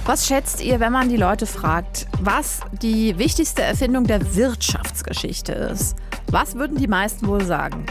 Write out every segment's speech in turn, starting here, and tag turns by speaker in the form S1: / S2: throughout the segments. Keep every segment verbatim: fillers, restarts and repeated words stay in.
S1: Was schätzt ihr, wenn man die Leute fragt, was die wichtigste Erfindung der Wirtschaftsgeschichte ist? Was würden die meisten wohl sagen?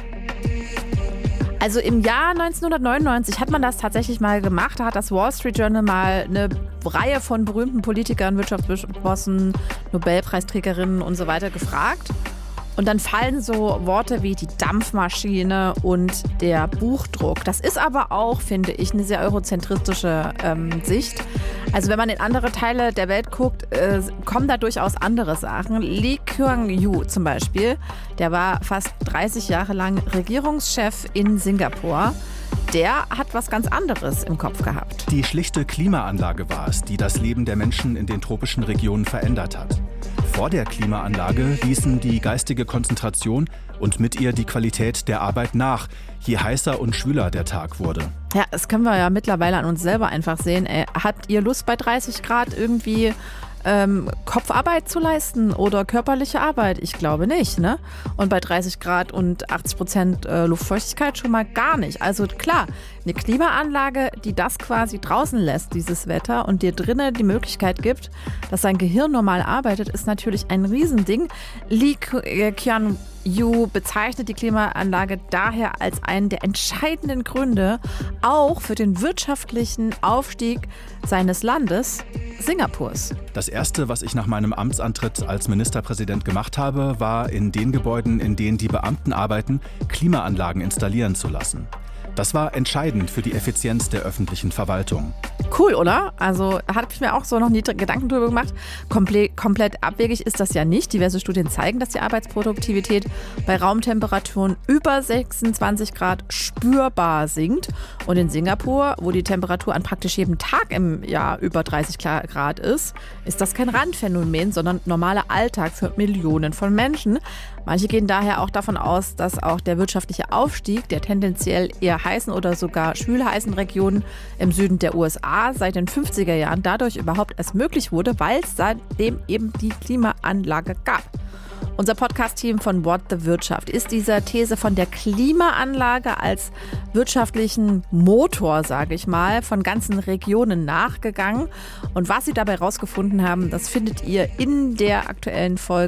S1: Also im Jahr neunzehnhundertneunundneunzig hat man das tatsächlich mal gemacht. Da hat das Wall Street Journal mal eine Reihe von berühmten Politikern, Wirtschaftsbossen, Nobelpreisträgerinnen und so weiter gefragt. Und dann fallen so Worte wie die Dampfmaschine und der Buchdruck. Das ist aber auch, finde ich, eine sehr eurozentristische ähm, Sicht. Also wenn man in andere Teile der Welt guckt, äh, kommen da durchaus andere Sachen. Lee Kuan Yew zum Beispiel, der war fast dreißig Jahre lang Regierungschef in Singapur. Der hat was ganz anderes im Kopf gehabt.
S2: Die schlichte Klimaanlage war es, die das Leben der Menschen in den tropischen Regionen verändert hat. Vor der Klimaanlage ließen die geistige Konzentration und mit ihr die Qualität der Arbeit nach, je heißer und schwüler der Tag wurde.
S1: Ja, das können wir ja mittlerweile an uns selber einfach sehen. Ey, habt ihr Lust bei dreißig Grad irgendwie ähm, Kopfarbeit zu leisten oder körperliche Arbeit? Ich glaube nicht, ne? Und bei dreißig Grad und achtzig Prozent äh, Luftfeuchtigkeit schon mal gar nicht. Also klar, eine Klimaanlage, die das quasi draußen lässt, dieses Wetter, und dir drinnen die Möglichkeit gibt, dass dein Gehirn normal arbeitet, ist natürlich ein Riesending. Lee Kuan Yew bezeichnet die Klimaanlage daher als einen der entscheidenden Gründe auch für den wirtschaftlichen Aufstieg seines Landes, Singapurs.
S2: Das Erste, was ich nach meinem Amtsantritt als Ministerpräsident gemacht habe, war in den Gebäuden, in denen die Beamten arbeiten, Klimaanlagen installieren zu lassen. Das war entscheidend für die Effizienz der öffentlichen Verwaltung.
S1: Cool, oder? Also habe ich mir auch so noch nie Gedanken drüber gemacht. Komple- komplett abwegig ist das ja nicht. Diverse Studien zeigen, dass die Arbeitsproduktivität bei Raumtemperaturen über sechsundzwanzig Grad spürbar sinkt. Und in Singapur, wo die Temperatur an praktisch jedem Tag im Jahr über dreißig Grad ist, ist das kein Randphänomen, sondern normaler Alltag für Millionen von Menschen. Manche gehen daher auch davon aus, dass auch der wirtschaftliche Aufstieg der tendenziell eher heißen oder sogar schwül-heißen Regionen im Süden der U S A seit den fünfziger Jahren dadurch überhaupt erst möglich wurde, weil es seitdem eben die Klimaanlage gab. Unser Podcast-Team von What the Wirtschaft ist dieser These von der Klimaanlage als wirtschaftlichen Motor, sage ich mal, von ganzen Regionen nachgegangen. Und was sie dabei rausgefunden haben, das findet ihr in der aktuellen Folge